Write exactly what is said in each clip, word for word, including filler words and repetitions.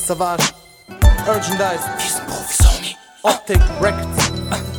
Savage, Urgendize, Wir sind Profis, Homie. Optic Records.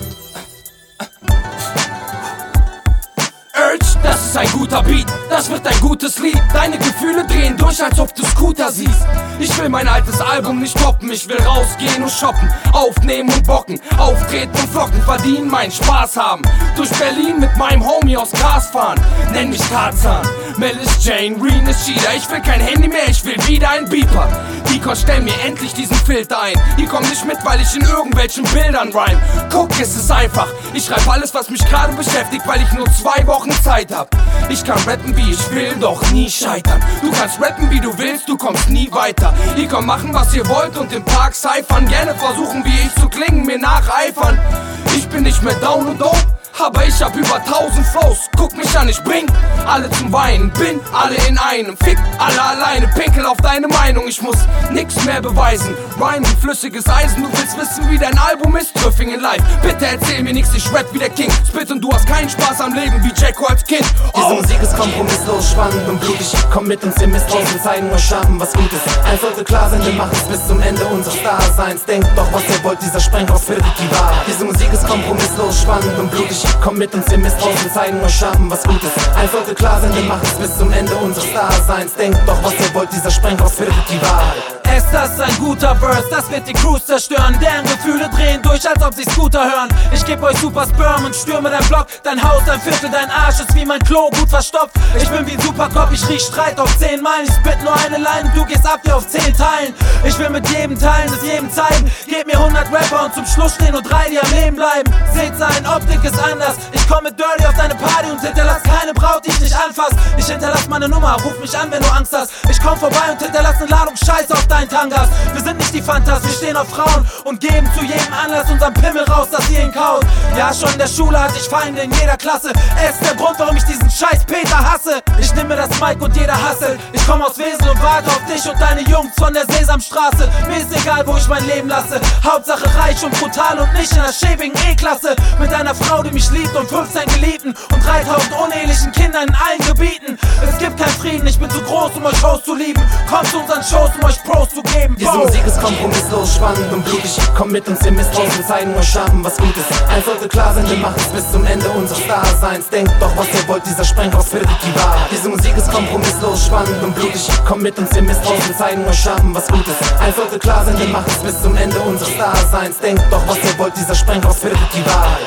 Urge, das ist ein guter Beat, das wird ein gutes Lied. Deine Gefühle drehen durch, als ob du Scooter siehst. Ich will mein altes Album nicht toppen, ich will rausgehen und shoppen, aufnehmen und bocken, auftreten und flocken, verdienen, meinen Spaß haben. Durch Berlin mit meinem Homie aus Gras fahren, nenn mich Tarzan. Mel ist Jane, Reen ist Cheetah. Ich will kein Handy mehr, ich will wieder ein Beeper. Deacon, stell mir endlich diesen Filter ein. Ihr kommt nicht mit, weil ich in irgendwelchen Bildern rhyme. Guck, es ist einfach, ich schreib alles, was mich gerade beschäftigt, weil ich nur zwei Wochen Zeit hab. Ich kann rappen, wie ich will, doch nie scheitern. Du kannst rappen, wie du willst, du kommst nie weiter. Ihr kommt machen, was ihr wollt und im Park cyphern. Gerne versuchen, wie ich zu klingen, mir nacheifern. Ich bin nicht mehr down und dope, aber ich hab über tausend Flows. Guck mich an, ich bring alle zum Weinen. Bin alle in einem, fick alle alleine. Pinkel auf deine Meinung, ich muss nix mehr beweisen. Rhyme wie flüssiges Eisen, du willst wissen, wie dein Album ist? Trüffingen live, bitte erzähl mir nix, ich rap wie der King. Spit und du hast keinen Spaß am Leben wie Jacko als Kind. Oh. Diese Musik ist kompromisslos, spannend und blutig. Komm mit uns, ihr müsst raus, wir zeigen euch Schaffen, was gut ist. Eins sollte klar sein, wir machen es bis zum Ende unseres Daseins. Denkt doch, was ihr wollt, dieser Sprengkopf findet die Wahrheit. Diese Musik ist kompromisslos, spannend und blutig. Komm mit uns, ihr müsst raus, wir zeigen euch Schaffen, was gut ist. Eins sollte klar sein, wir machen es bis zum Ende unseres Daseins. Denkt doch, was ihr wollt, dieser Sprengkopf findet die Wahrheit. Ist das ein guter Verse, das wird die Crews zerstören. Deren Gefühle drehen durch, als ob sie Scooter hören. Ich geb euch Super Sperm und stürme dein Block. Dein Haus, dein Viertel, dein Arsch ist wie mein Klo, gut verstopft. Ich bin wie ein Supercop, ich riech Streit auf zehn Meilen. Ich spit nur eine Line, du gehst ab wie auf zehn Teilen. Ich will mit jedem teilen, es jedem zeigen. Geb mir hundert Rapper und zum Schluss stehen nur drei, die am Leben bleiben. Seht sein, Optik ist anders. Ich komm mit Dirty auf deine Party und hinterlass keine Braut, die ich nicht anfass. Ich hinterlass meine Nummer, ruf mich an, wenn du Angst hast. Ich komm vorbei und hinterlass ne Ladung Scheiße auf deinen Tangas. Wir sind nicht die Fantas, wir stehen auf Frauen und geben zu jedem Anlass unseren Pimmel raus, dass ihr ihn kaut. Ja, schon in der Schule hatte ich Feinde in jeder Klasse. Er ist der Grund, warum ich diesen scheiß Peter hasse. Ich nehme mir das Mic und jeder hasselt. Ich komm aus Wesel und warte auf dich und deine Jungs von der Sesamstraße. Mir ist egal, wo ich mein Leben lasse. Hauptsache reich und brutal und nicht in der schäbigen E-Klasse. Mit einer Frau, die mich liebt und fünfzehn Geliebten und dreitausend unehelichen Kindern in allen Gebieten. Es gibt keinen Frieden, ich bin zu groß, um euch Host zu lieben. Kommt zu unseren Shows, um euch Pros zu geben. Diese Musik ist kompromisslos, spannend und blutig. Komm mit uns, ihr müsst raus, wir zeigen euch Schaffen, was gut ist. Eins sollte klar sein, wir machen es bis zum Ende unseres Daseins. Denkt doch, was ihr wollt, dieser Sprengkopf findet die Wahrheit. Diese Musik ist kompromisslos, spannend und blutig. Komm mit uns, ihr müsst raus, wir zeigen euch Schaffen, was gut ist. Eins sollte klar sein, wir machen es bis zum Ende unseres Daseins. Denkt doch, was ihr wollt, dieser Sprengkopf findet die Wahrheit.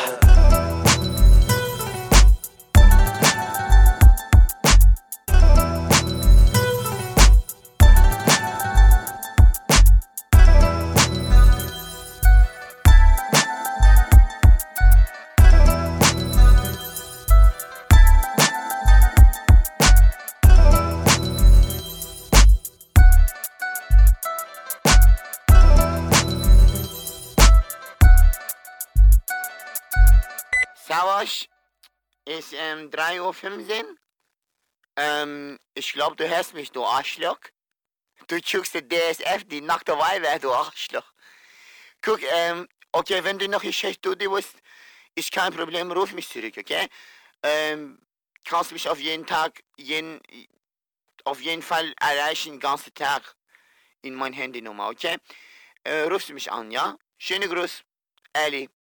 Savasch, ist ähm, drei Uhr fünfzehn. Ähm, ich glaube, du hörst mich, du Arschloch. Du guckst die D S F, die nackte Weiber, du Arschloch. Guck, ähm, okay, wenn du noch nicht schlecht du bist, ist kein Problem, ruf mich zurück, okay? Ähm, kannst mich auf jeden Tag, jeden, auf jeden Fall erreichen, den ganzen Tag in mein Handynummer, okay? Äh, rufst du mich an, ja? Schöne Gruß, Ali.